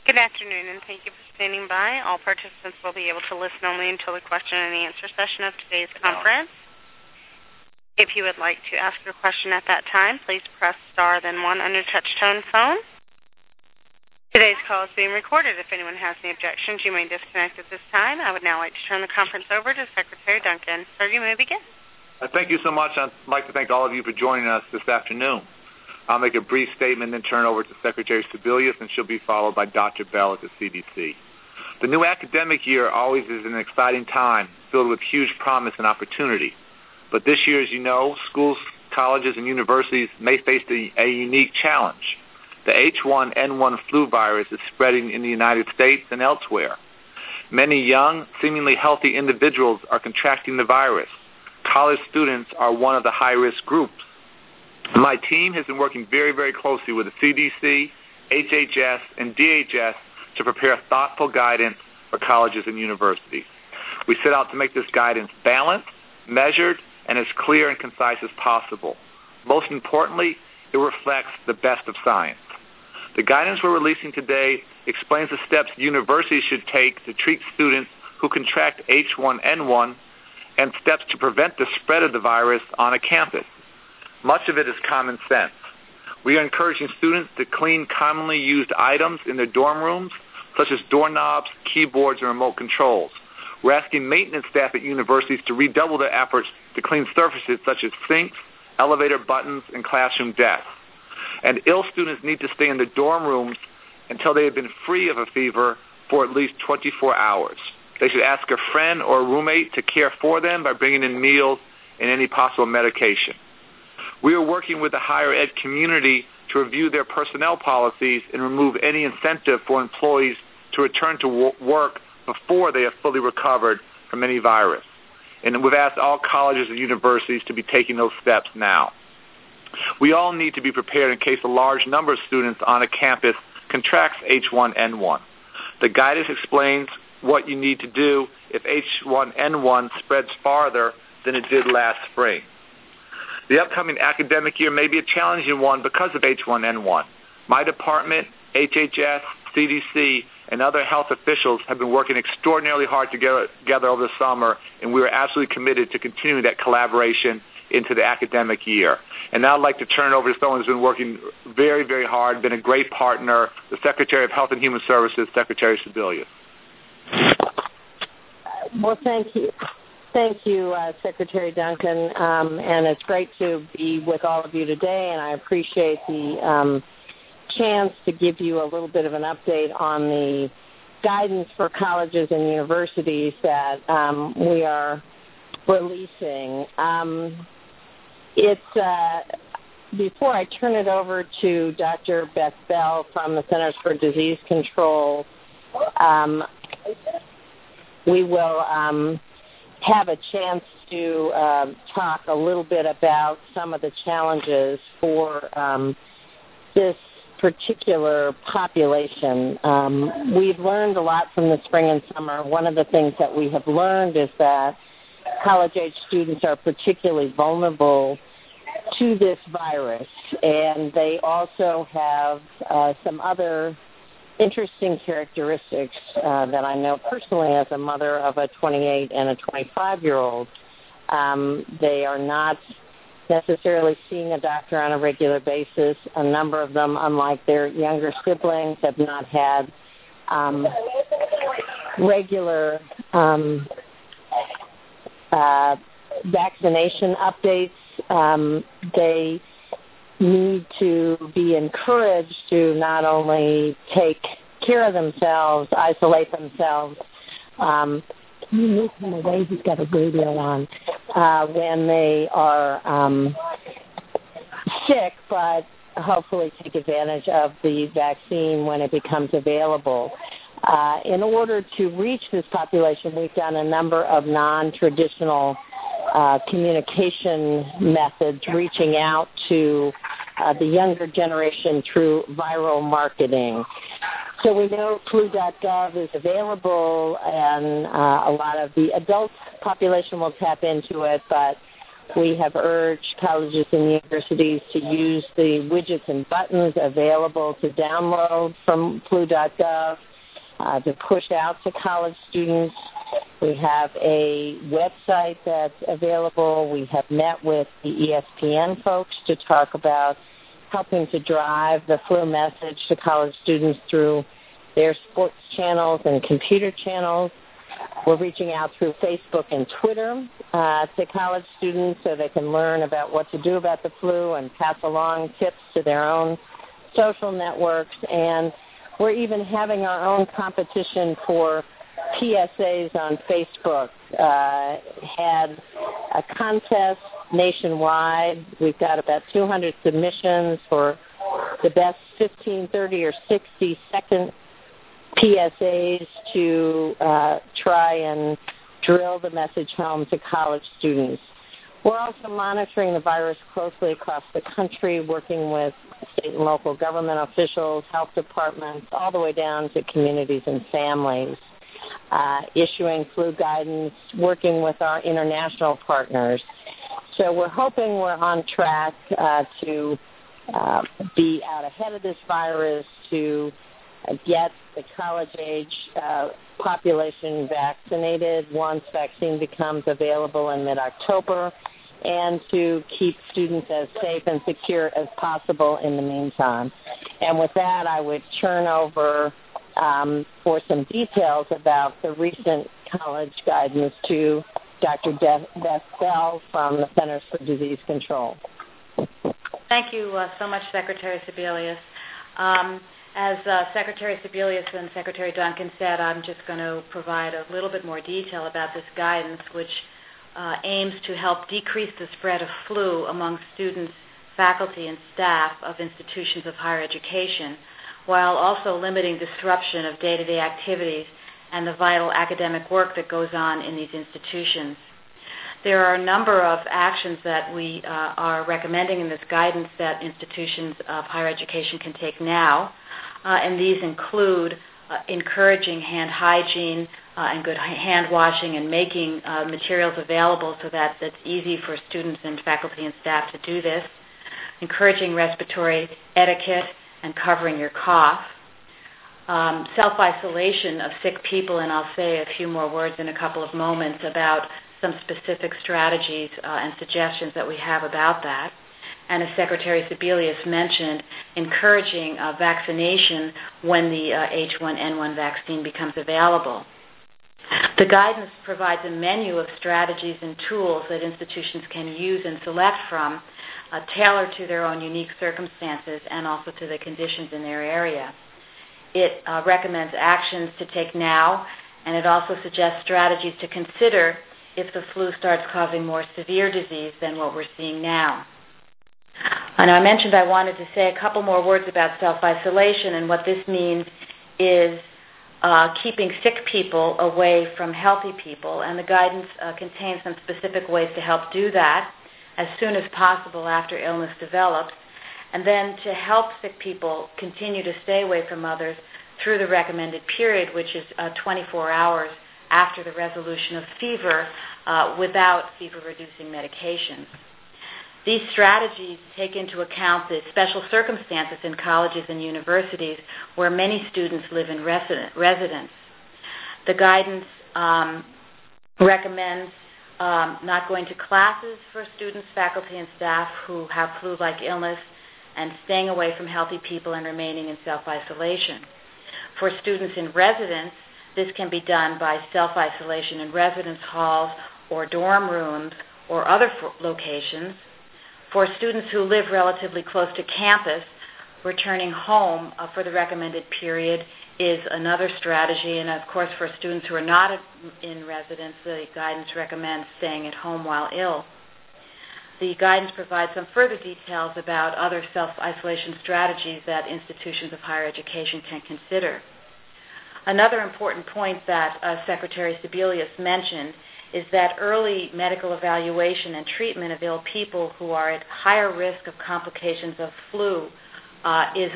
Good afternoon, and thank you for standing by. All participants will be able to listen only until the question and answer session of today's conference. If you would like to ask your question at that time, please press star then 1 on your touch-tone phone. Today's call is being recorded. If anyone has any objections, you may disconnect at this time. I would now like to turn the conference over to Secretary Duncan. Sir, you may begin. Thank you so much. I'd like to thank all of you for joining us this afternoon. I'll make a brief statement and then turn it over to Secretary Sebelius, and she'll be followed by Dr. Bell at the CDC. The new academic year always is an exciting time, filled with huge promise and opportunity. But this year, as you know, schools, colleges, and universities may face a unique challenge. The H1N1 flu virus is spreading in the United States and elsewhere. Many young, seemingly healthy individuals are contracting the virus. College students are one of the high-risk groups. My team has been working very, very closely with the CDC, HHS, and DHS to prepare thoughtful guidance for colleges and universities. We set out to make this guidance balanced, measured, and as clear and concise as possible. Most importantly, it reflects the best of science. The guidance we're releasing today explains the steps universities should take to treat students who contract H1N1 and steps to prevent the spread of the virus on a campus. Much of it is common sense. We are encouraging students to clean commonly used items in their dorm rooms, such as doorknobs, keyboards, and remote controls. We're asking maintenance staff at universities to redouble their efforts to clean surfaces such as sinks, elevator buttons, and classroom desks. And ill students need to stay in their dorm rooms until they have been free of a fever for at least 24 hours. They should ask a friend or a roommate to care for them by bringing in meals and any possible medication. We are working with the higher ed community to review their personnel policies and remove any incentive for employees to return to work before they have fully recovered from any virus. And we've asked all colleges and universities to be taking those steps now. We all need to be prepared in case a large number of students on a campus contracts H1N1. The guidance explains what you need to do if H1N1 spreads farther than it did last spring. The upcoming academic year may be a challenging one because of H1N1. My department, HHS, CDC, and other health officials have been working extraordinarily hard together over the summer, and we are absolutely committed to continuing that collaboration into the academic year. And now I'd like to turn it over to someone who's been working very, very hard, been a great partner, the Secretary of Health and Human Services, Secretary Sebelius. Well, thank you. Thank you, Secretary Duncan, and it's great to be with all of you today, and I appreciate the chance to give you a little bit of an update on the guidance for colleges and universities that we are releasing. Before I turn it over to Dr. Beth Bell from the Centers for Disease Control, we will have a chance to talk a little bit about some of the challenges for this particular population. We've learned a lot from the spring and summer. One of the things that we have learned is that college-age students are particularly vulnerable to this virus, and they also have some other interesting characteristics that I know personally as a mother of a 28 and a 25-year-old. They are not necessarily seeing a doctor on a regular basis. A number of them, unlike their younger siblings, have not had regular vaccination updates. They need to be encouraged to not only take care of themselves, isolate themselves. Can you move him away? He's got a radio on. When they are sick, but hopefully take advantage of the vaccine when it becomes available. In order to reach this population, we've done a number of non-traditional communication methods, reaching out to the younger generation through viral marketing. So we know flu.gov is available, and a lot of the adult population will tap into it, but We have urged colleges and universities to use the widgets and buttons available to download from flu.gov to push out to college students. We have a website that's available. We have met with the ESPN folks to talk about helping to drive the flu message to college students through their sports channels and computer channels. We're reaching out through Facebook and Twitter to college students so they can learn about what to do about the flu and pass along tips to their own social networks. And we're even having our own competition for PSAs on Facebook. Had a contest nationwide. We've got about 200 submissions for the best 15, 30, or 60-second PSAs to try and drill the message home to college students. We're also monitoring the virus closely across the country, working with state and local government officials, health departments, all the way down to communities and families, issuing flu guidance, working with our international partners. So we're hoping we're on track to be out ahead of this virus, to get the college-age population vaccinated once vaccine becomes available in mid-October, and to keep students as safe and secure as possible in the meantime. And with that, I would turn over for some details about the recent college guidance to Dr. Beth Bell from the Centers for Disease Control. Thank you so much, Secretary Sebelius. As Secretary Sebelius and Secretary Duncan said, I'm just going to provide a little bit more detail about this guidance, which aims to help decrease the spread of flu among students, faculty, and staff of institutions of higher education, while also limiting disruption of day-to-day activities and the vital academic work that goes on in these institutions. There are a number of actions that we are recommending in this guidance that institutions of higher education can take now, and these include encouraging hand hygiene and good hand washing and making materials available so that it's easy for students and faculty and staff to do this, encouraging respiratory etiquette and covering your cough, self-isolation of sick people, and I'll say a few more words in a couple of moments about some specific strategies and suggestions that we have about that. And as Secretary Sebelius mentioned, encouraging vaccination when the H1N1 vaccine becomes available. The guidance provides a menu of strategies and tools that institutions can use and select from, tailored to their own unique circumstances and also to the conditions in their area. It recommends actions to take now, and it also suggests strategies to consider if the flu starts causing more severe disease than what we're seeing now. And I mentioned I wanted to say a couple more words about self-isolation, and what this means is keeping sick people away from healthy people, and the guidance contains some specific ways to help do that as soon as possible after illness develops, and then to help sick people continue to stay away from others through the recommended period, which is 24 hours after the resolution of fever without fever-reducing medications. These strategies take into account the special circumstances in colleges and universities where many students live in residence. The guidance recommends not going to classes for students, faculty, and staff who have flu-like illness, and staying away from healthy people and remaining in self-isolation. For students in residence, this can be done by self-isolation in residence halls or dorm rooms or other locations. For students who live relatively close to campus, returning home for the recommended period is another strategy. And, of course, for students who are not in residence, the guidance recommends staying at home while ill. The guidance provides some further details about other self-isolation strategies that institutions of higher education can consider. Another important point that Secretary Sebelius mentioned is that early medical evaluation and treatment of ill people who are at higher risk of complications of flu is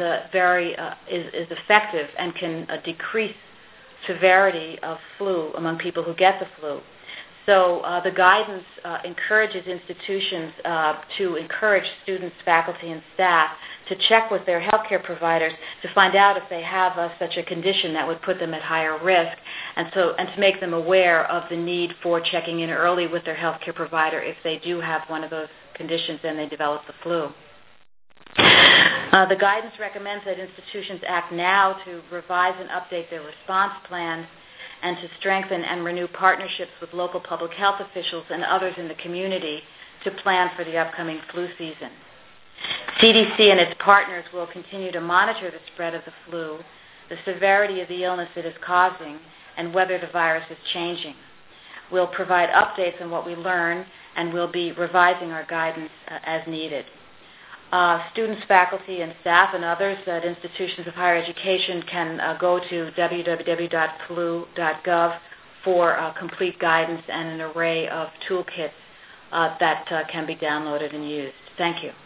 effective and can decrease severity of flu among people who get the flu. So the guidance encourages institutions to encourage students, faculty, and staff to check with their healthcare providers to find out if they have such a condition that would put them at higher risk, and to make them aware of the need for checking in early with their healthcare provider if they do have one of those conditions and they develop the flu. The guidance recommends that institutions act now to revise and update their response plans and to strengthen and renew partnerships with local public health officials and others in the community to plan for the upcoming flu season. CDC and its partners will continue to monitor the spread of the flu, the severity of the illness it is causing, and whether the virus is changing. We'll provide updates on what we learn, and we'll be revising our guidance as needed. Students, faculty, and staff and others at institutions of higher education can go to www.flu.gov for complete guidance and an array of toolkits that can be downloaded and used. Thank you.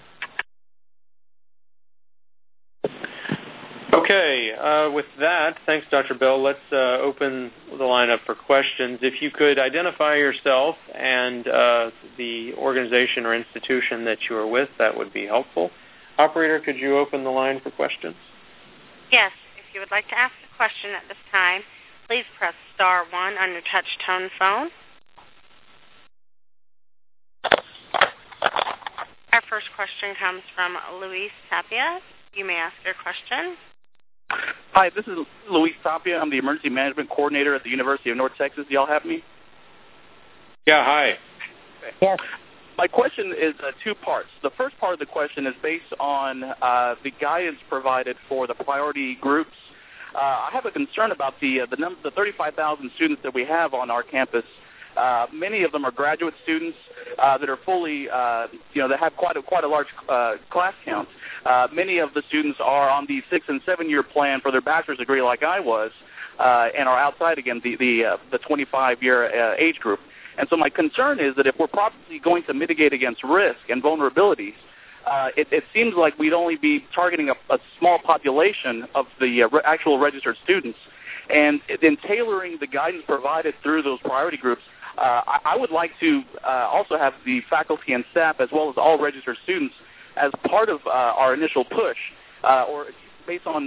Okay, with that, thanks, Dr. Bell. Let's open the line up for questions. If you could identify yourself and the organization or institution that you are with, that would be helpful. Operator, could you open the line for questions? Yes. If you would like to ask a question at this time, please press star 1 on your touch-tone phone. Our first question comes from Luis Tapia. You may ask your question. Hi, this is Luis Tapia. I'm the Emergency Management Coordinator at the University of North Texas. Do y'all have me? Yeah, hi. Yes. My question is two parts. The first part of the question is based on the guidance provided for the priority groups. I have a concern about the 35,000 students that we have on our campus. Many of them are graduate students that are fully, that have quite a large class count. Many of the students are on the 6- and 7-year plan for their bachelor's degree, like I was, and are outside again the 25-year age group. And so my concern is that if we're properly going to mitigate against risk and vulnerabilities, it seems like we'd only be targeting a small population of the actual registered students. And in tailoring the guidance provided through those priority groups, I would like to also have the faculty and staff, as well as all registered students, as part of our initial push, or based on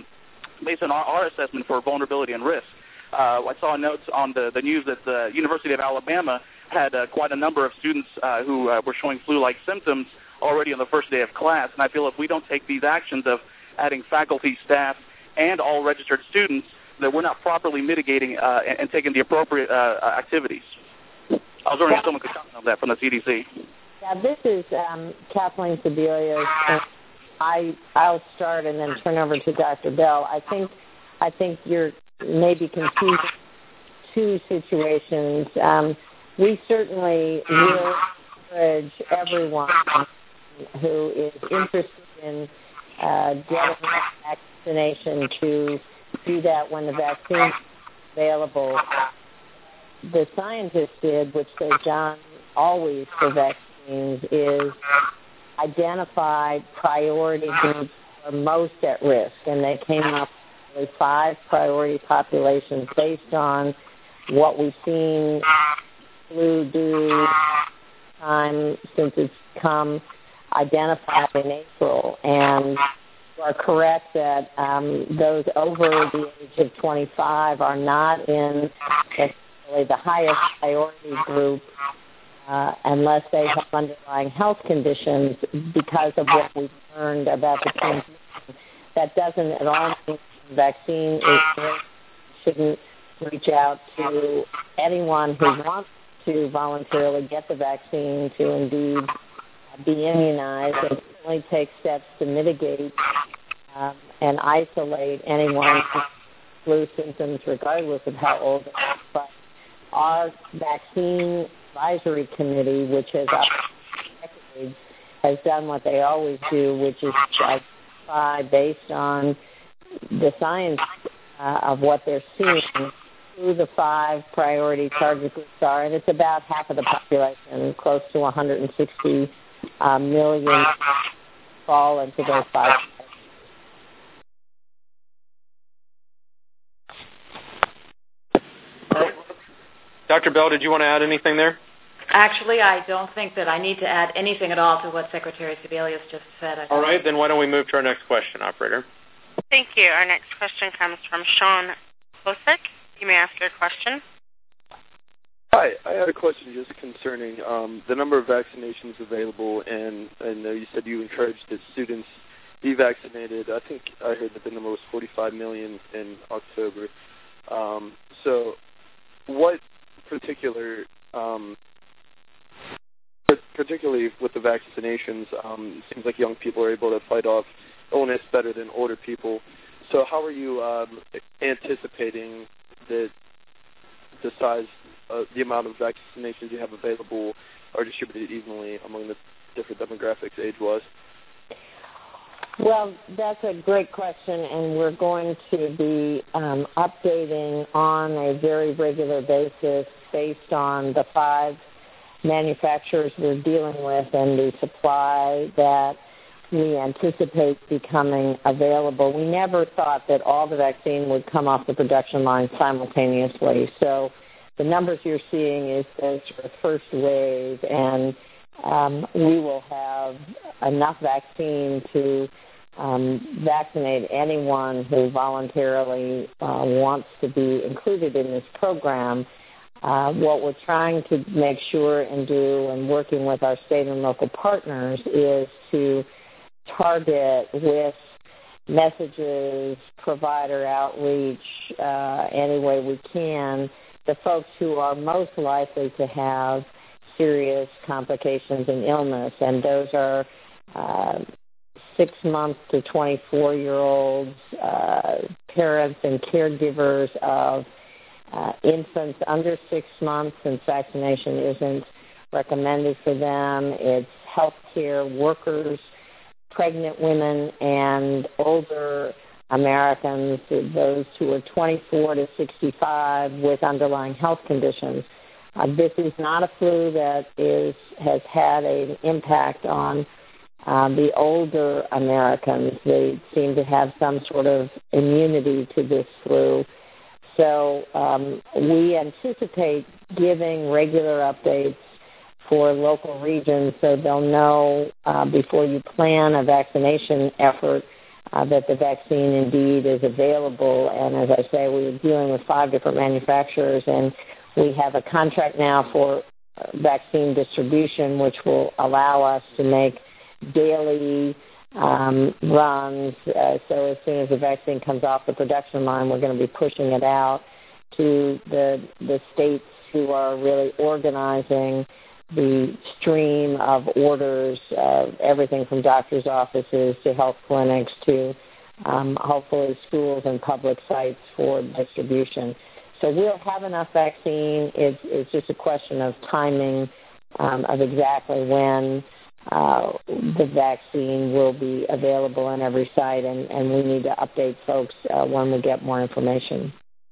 our assessment for vulnerability and risk. I saw notes on the news that the University of Alabama had quite a number of students who were showing flu-like symptoms already on the first day of class, and I feel if we don't take these actions of adding faculty, staff, and all registered students, that we're not properly mitigating and taking the appropriate activities. I was wondering if someone could comment on that from the CDC. Yeah, this is Kathleen Sebelius. I'll start and then turn over to Dr. Bell. I think you're maybe confusing two situations. We certainly will encourage everyone who is interested in getting vaccination to do that when the vaccine is available. The scientists did, which they've done always for vaccines, is identify priority groups who are most at risk, and they came up with 5 priority populations based on what we've seen flu do time since it's come identified in April. And you are correct that those over the age of 25 are not in necessarily the highest priority group unless they have underlying health conditions because of what we've learned about the transmission. That doesn't at all mean the vaccine is great. Shouldn't reach out to anyone who wants to voluntarily get the vaccine to indeed be immunized, and certainly take steps to mitigate and isolate anyone with flu symptoms regardless of how old they are. But our vaccine advisory committee, which has decades, has done what they always do, which is identify based on the science of what they're seeing who the 5 priority target groups are, and it's about half of the population, close to 160 million fall into those 5. Dr. Bell, did you want to add anything there? Actually, I don't think that I need to add anything at all to what Secretary Sebelius just said. All right, then why don't we move to our next question, operator? Thank you. Our next question comes from Sean Klosik. You may ask your question. Hi, I had a question just concerning the number of vaccinations available, and I know you said you encouraged that students be vaccinated. I think I heard that the number was 45 million in October. So what particularly with the vaccinations, it seems like young people are able to fight off illness better than older people. So how are you anticipating that the size, the amount of vaccinations you have available are distributed evenly among the different demographics age-wise? Well, that's a great question, and we're going to be updating on a very regular basis based on the 5 manufacturers we're dealing with and the supply that we anticipate becoming available. We never thought that all the vaccine would come off the production line simultaneously. So the numbers you're seeing is the first wave, and we will have enough vaccine to vaccinate anyone who voluntarily wants to be included in this program. What we're trying to make sure and do, and working with our state and local partners, is to target with messages, provider outreach, any way we can, the folks who are most likely to have serious complications and illness, and those are 6-month to 24-year-olds, parents and caregivers of infants under 6 months, since vaccination isn't recommended for them. It's healthcare workers, pregnant women, and older Americans, those who are 24 to 65 with underlying health conditions. This is not a flu that has had an impact on the older Americans. They seem to have some sort of immunity to this flu. So we anticipate giving regular updates for local regions so they'll know before you plan a vaccination effort that the vaccine indeed is available. And as I say, we're dealing with 5 different manufacturers, and we have a contract now for vaccine distribution, which will allow us to make daily runs. So as soon as the vaccine comes off the production line, we're going to be pushing it out to the states who are really organizing the stream of orders, everything from doctors' offices to health clinics to hopefully schools and public sites for distribution. So we'll have enough vaccine. It's just a question of timing of exactly when the vaccine will be available in every site, and we need to update folks when we get more information.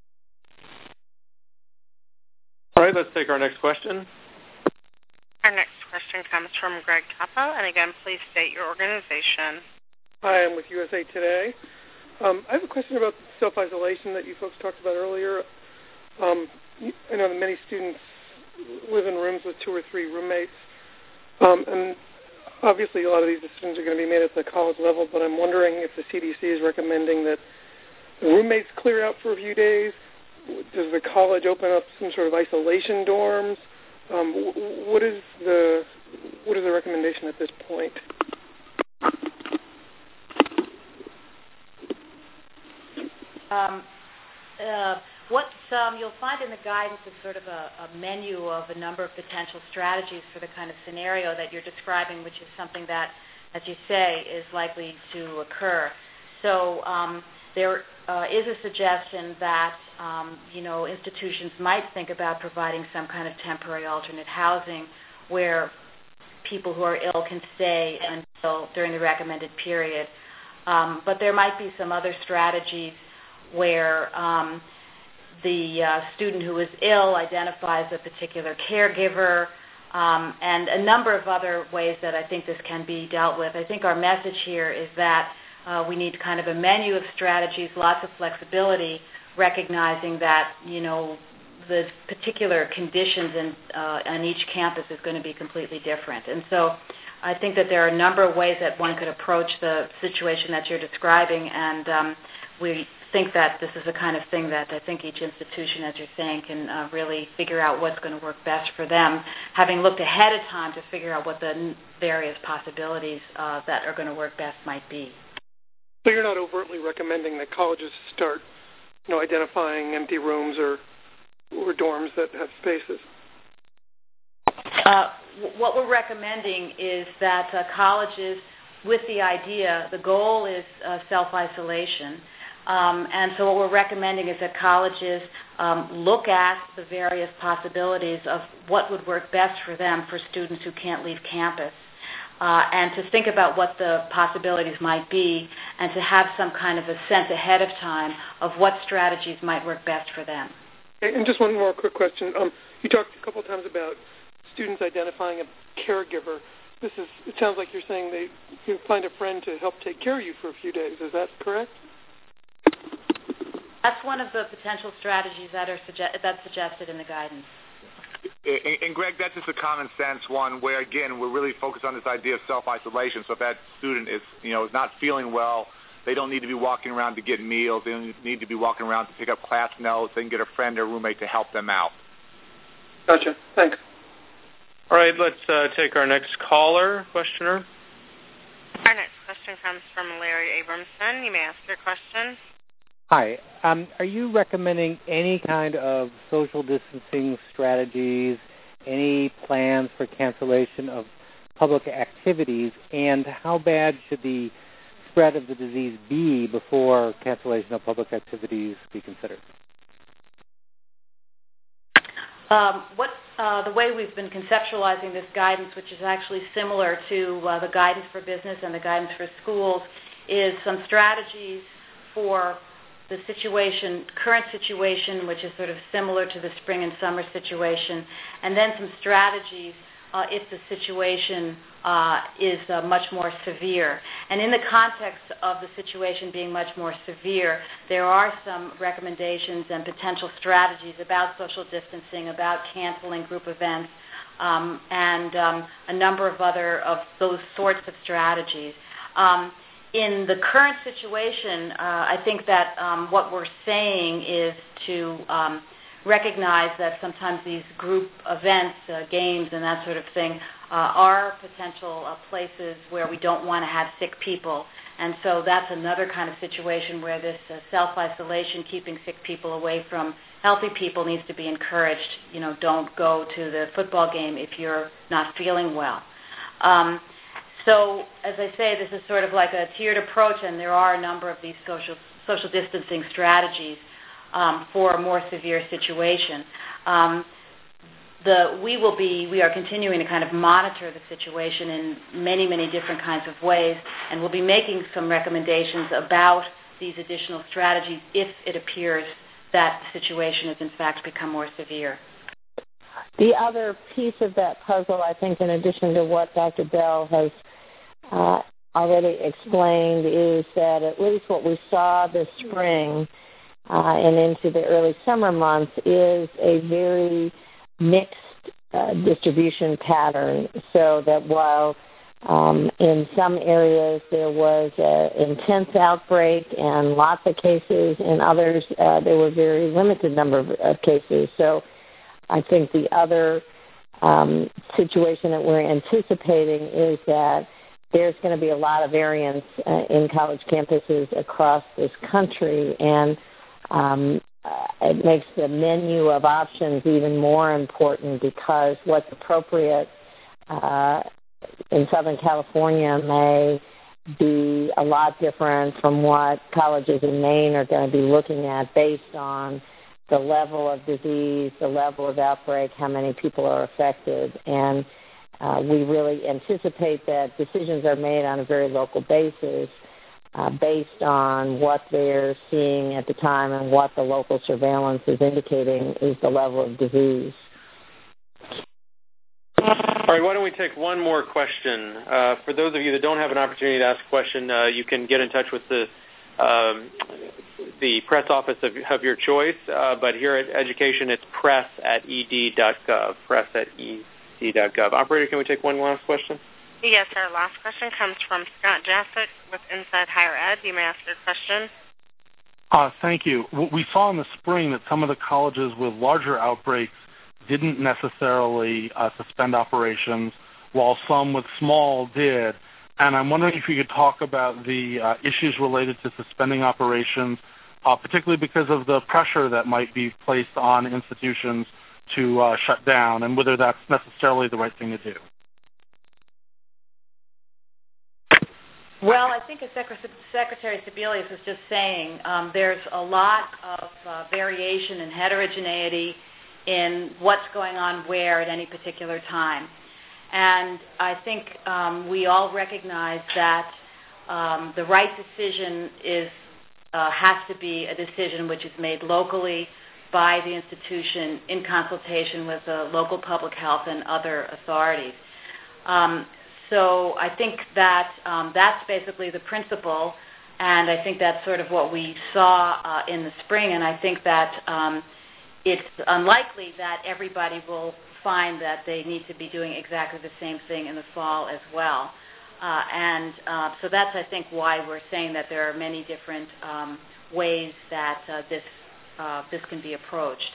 All right, let's take our next question. Our next question comes from Greg Capo, and again, please state your organization. Hi, I'm with USA Today. I have a question about self-isolation that you folks talked about earlier. I know that many students live in rooms with 2 or 3 roommates, and obviously a lot of these decisions are going to be made at the college level, but I'm wondering if the CDC is recommending that the roommates clear out for a few days. Does the college open up some sort of isolation dorms? What is the recommendation at this point? What you'll find in the guidance is sort of a menu of a number of potential strategies for the kind of scenario that you're describing, which is something that, as you say, is likely to occur. So there is a suggestion that institutions might think about providing some kind of temporary alternate housing where people who are ill can stay until during the recommended period. But there might be some other strategies where the student who is ill identifies a particular caregiver, and a number of other ways that I think this can be dealt with. I think our message here is that we need kind of a menu of strategies, lots of flexibility, recognizing that, the particular conditions on each campus is going to be completely different. And so I think that there are a number of ways that one could approach the situation that you're describing, and we think that this is the kind of thing that I think each institution, as you're saying, can really figure out what's going to work best for them, having looked ahead of time to figure out what the various possibilities that are going to work best might be. So you're not overtly recommending that colleges start, identifying empty rooms or dorms that have spaces? What we're recommending is that colleges, with the goal is self-isolation. And so what we're recommending is that colleges look at the various possibilities of what would work best for them for students who can't leave campus, and to think about what the possibilities might be, and to have some kind of a sense ahead of time of what strategies might work best for them. Okay, and just one more quick question. You talked a couple of times about students identifying a caregiver. It sounds like you're saying you find a friend to help take care of you for a few days. Is that correct? That's one of the potential strategies that's suggested in the guidance. And Greg, that's just a common sense one where, again, we're really focused on this idea of self-isolation. So if that student is not feeling well, they don't need to be walking around to get meals. They don't need to be walking around to pick up class notes. They can get a friend or roommate to help them out. Gotcha. Thanks. All right, let's take our next questioner. Our next question comes from Larry Abramson. You may ask your question. Hi. Are you recommending any kind of social distancing strategies, any plans for cancellation of public activities, and how bad should the spread of the disease be before cancellation of public activities be considered? The way we've been conceptualizing this guidance, which is actually similar to the guidance for business and the guidance for schools, is some strategies for the current situation, which is sort of similar to the spring and summer situation, and then some strategies if the situation is much more severe. And in the context of the situation being much more severe, there are some recommendations and potential strategies about social distancing, about canceling group events, and a number of other of those sorts of strategies. In the current situation, I think that what we're saying is to recognize that sometimes these group events, games and that sort of thing, are potential places where we don't want to have sick people. And so that's another kind of situation where this self-isolation, keeping sick people away from healthy people, needs to be encouraged. Don't go to the football game if you're not feeling well. So, as I say, this is sort of like a tiered approach, and there are a number of these social distancing strategies for a more severe situation. We are continuing to kind of monitor the situation in many, many different kinds of ways, and we'll be making some recommendations about these additional strategies if it appears that the situation has in fact become more severe. The other piece of that puzzle, I think, in addition to what Dr. Bell has already explained, is that at least what we saw this spring and into the early summer months is a very mixed distribution pattern, so that while in some areas there was an intense outbreak and lots of cases, in others there were very limited number of cases. So I think the other situation that we're anticipating is that there's going to be a lot of variance in college campuses across this country, and it makes the menu of options even more important, because what's appropriate in Southern California may be a lot different from what colleges in Maine are going to be looking at based on the level of disease, the level of outbreak, how many people are affected. And we really anticipate that decisions are made on a very local basis based on what they're seeing at the time and what the local surveillance is indicating is the level of disease. All right, why don't we take one more question? For those of you that don't have an opportunity to ask a question, you can get in touch with the the press office of your choice, but here at Education, it's press@ed.gov, press@ed.gov. Operator, can we take one last question? Yes, our last question comes from Scott Jacek with Inside Higher Ed. You may ask your question. Thank you. We saw in the spring that some of the colleges with larger outbreaks didn't necessarily suspend operations, while some with small did. And I'm wondering if you could talk about the issues related to suspending operations, particularly because of the pressure that might be placed on institutions to shut down, and whether that's necessarily the right thing to do. Well, I think as Secretary Sebelius was just saying, there's a lot of variation and heterogeneity in what's going on where at any particular time. And I think we all recognize that the right decision has to be a decision which is made locally by the institution in consultation with the local public health and other authorities. So I think that that's basically the principle, and I think that's sort of what we saw in the spring, and I think that it's unlikely that everybody will find that they need to be doing exactly the same thing in the fall as well. So that's, I think, why we're saying that there are many different ways that this can be approached.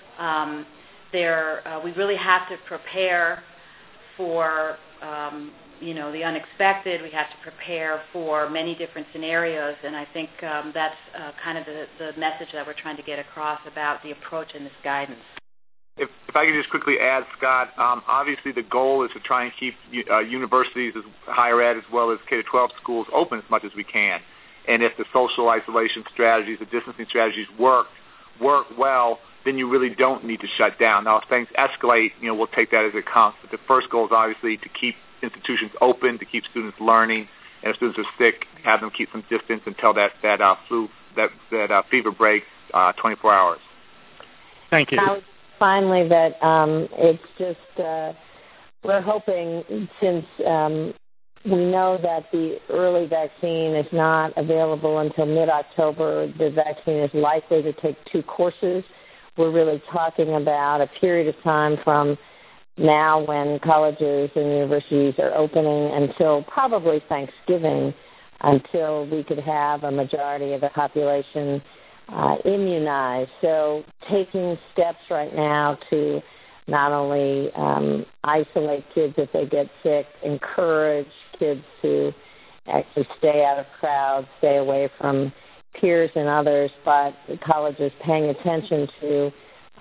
We really have to prepare for the unexpected. We have to prepare for many different scenarios, and I think that's kind of the message that we're trying to get across about the approach in this guidance. If I could just quickly add, Scott, obviously the goal is to try and keep universities, higher ed, as well as K-12 schools open as much as we can. And if the social isolation strategies, the distancing strategies work well, then you really don't need to shut down. Now, if things escalate, we'll take that as it comes. But the first goal is obviously to keep institutions open, to keep students learning, and if students are sick, have them keep some distance until that fever breaks 24 hours. Thank you. Finally, that it's just we're hoping, since we know that the early vaccine is not available until mid-October, the vaccine is likely to take 2 courses. We're really talking about a period of time from now, when colleges and universities are opening, until probably Thanksgiving, until we could have a majority of the population immunized. So taking steps right now to not only isolate kids if they get sick, encourage kids to actually stay out of crowds, stay away from peers and others, but the colleges paying attention to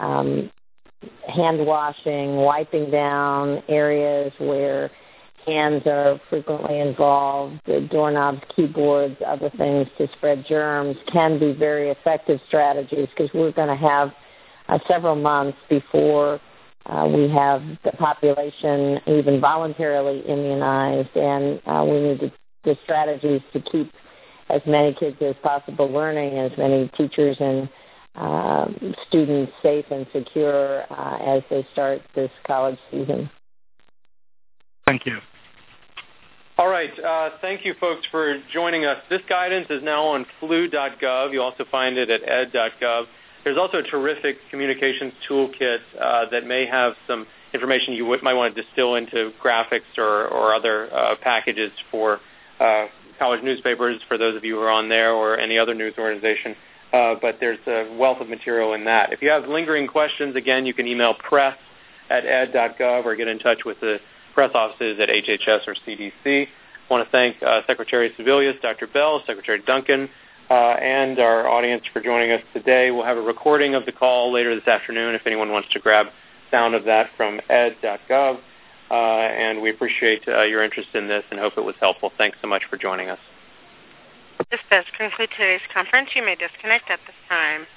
hand washing, wiping down areas where hands are frequently involved, doorknobs, keyboards, other things to spread germs can be very effective strategies, because we're going to have several months before we have the population even voluntarily immunized, and we need the strategies to keep as many kids as possible learning, as many teachers and students safe and secure as they start this college season. Thank you. All right. Thank you, folks, for joining us. This guidance is now on flu.gov. You'll also find it at ed.gov. There's also a terrific communications toolkit that may have some information you might want to distill into graphics or other packages for college newspapers, for those of you who are on there, or any other news organization. But there's a wealth of material in that. If you have lingering questions, again, you can email press@ed.gov or get in touch with the press offices at HHS or CDC. I want to thank Secretary Sebelius, Dr. Bell, Secretary Duncan, and our audience for joining us today. We'll have a recording of the call later this afternoon if anyone wants to grab sound of that from ed.gov. And we appreciate your interest in this and hope it was helpful. Thanks so much for joining us. This does conclude today's conference. You may disconnect at this time.